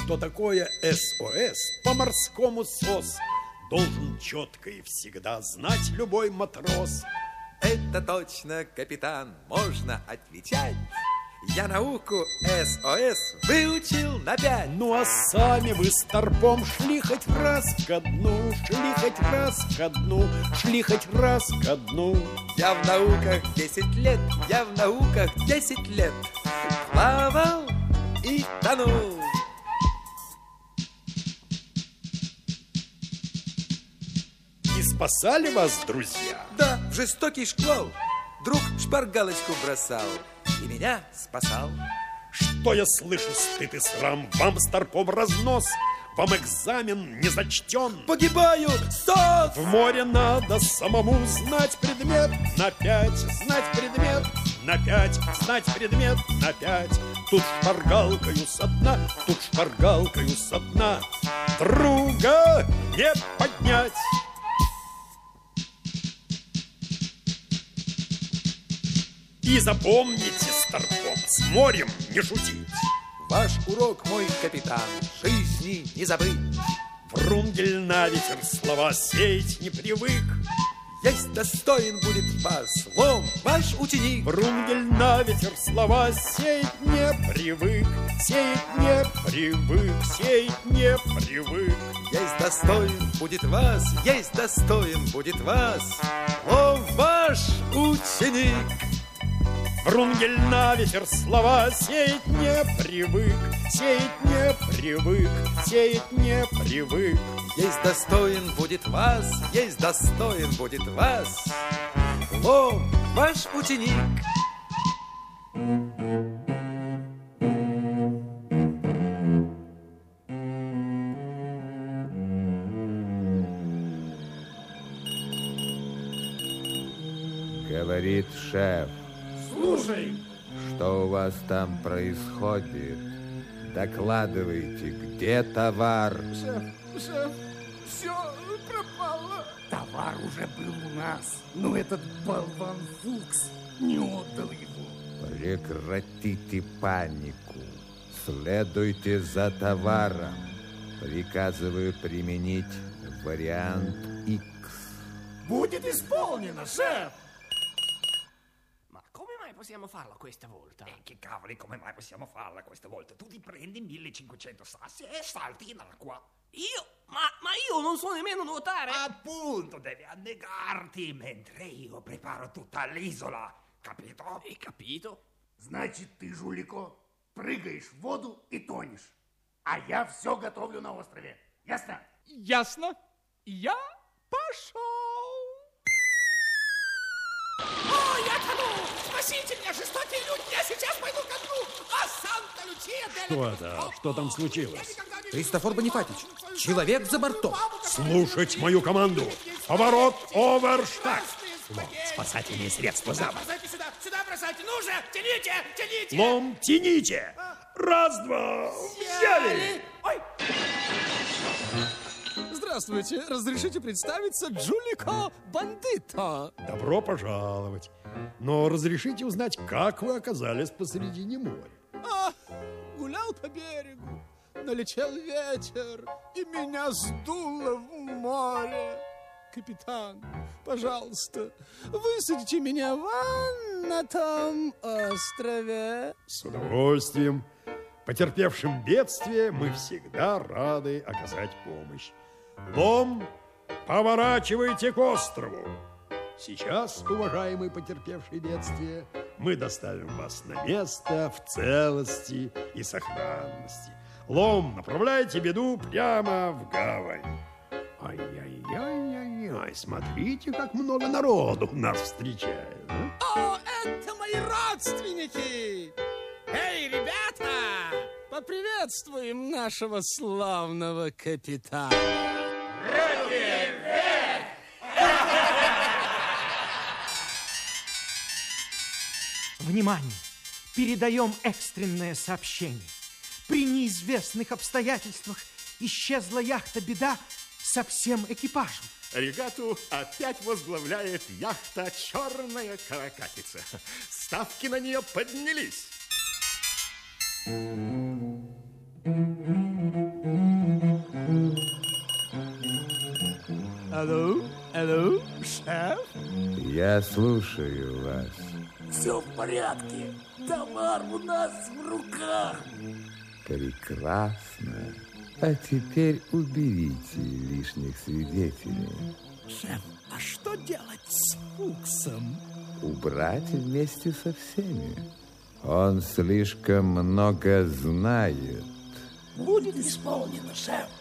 что такое СОС, по-морскому СОС, должен четко и всегда знать любой матрос. Это точно, капитан, можно отвечать. Я науку СОС выучил на 5. Ну а сами вы с торпом шли хоть раз ко дну, шли хоть раз ко дну, шли хоть раз ко дну. Я в науках 10 лет, я в науках 10 лет плавал и тонул. И спасали вас, друзья? Да, в жестокий шквал друг шпаргалочку бросал и меня спасал. Что я слышу, стыд и срам, вам с торпом разнос, вам экзамен не зачтен. Погибаю, СОС! В море надо самому знать предмет на 5, знать предмет на 5, знать предмет на 5. Тут шпаргалкою со дна, тут шпаргалкою со дна друга не поднять. И запомните с торпом, с морем не шутить. Ваш урок, мой капитан, жизни не забыть. Врунгель на ветер слова сеять не привык. Есть достоин будет вас, Лом, ваш ученик. Врунгель на ветер слова сеять не привык, сеять не привык, сеять не привык. Есть достоин будет вас, есть достоин будет вас, Лом, ваш ученик. Врунгель на ветер слова сеять не привык, сеять не привык, сеять не привык. Есть достоин будет вас, есть достоин будет вас, Лом, ваш ученик. Говорит шеф. Слушай. Что у вас там происходит? Докладывайте, где товар? Шеф, все пропало. Товар уже был у нас, но этот болван Фукс не отдал его. Прекратите панику. Следуйте за товаром. Приказываю применить вариант X. Будет исполнено, шеф! Possiamo farla questa volta? Che cavoli, come mai possiamo farla questa volta? Tu ti prendi 1500 sassi e salti in acqua. Io? Ma io non so nemmeno nuotare. Appunto, devi annegarti mentre io preparo tutta l'isola. Capito? И capito? Значит, ты, Жулико, прыгаешь в воду и тонешь. А я все готовлю на острове. Ясно? Ясно. Я пошел. О, я тону! Спасите меня, жестокие люди! Я сейчас пойду ко дну! А Санта-Лючия! Что это? Что там случилось? Христофор Бонифатич, человек за бортом. Слушать мою команду. Поворот оверштаг. Лом, спасательные средства за борт. Бросайте сюда бросайте! Ну же, тяните, тяните! Лом, тяните. Раз, два, взяли. Ой! Здравствуйте, разрешите представиться, Джулико Бандито. Добро пожаловать. Но разрешите узнать, как вы оказались посредине моря? Гулял по берегу, налетел ветер, и меня сдуло в море. Капитан, пожалуйста, высадите меня на том острове. С удовольствием. Потерпевшим бедствие мы всегда рады оказать помощь. Лом, поворачивайте к острову. Сейчас, уважаемый потерпевший бедствие, мы доставим вас на место в целости и сохранности. Лом, направляйте беду прямо в гавань. Ай-яй-яй-яй-яй, смотрите, как много народу нас встречает. О, это мои родственники! Эй, ребята, поприветствуем нашего славного капитана. Внимание! Передаем экстренное сообщение. При неизвестных обстоятельствах исчезла яхта «Беда» со всем экипажем. Регату опять возглавляет яхта «Черная каракатица». Ставки на нее поднялись. Алло, шеф? Я слушаю вас. Все в порядке. Товар у нас в руках. Прекрасно. А теперь уберите лишних свидетелей. Шеф, а что делать с Фуксом? Убрать вместе со всеми. Он слишком много знает. Будет исполнено, шеф.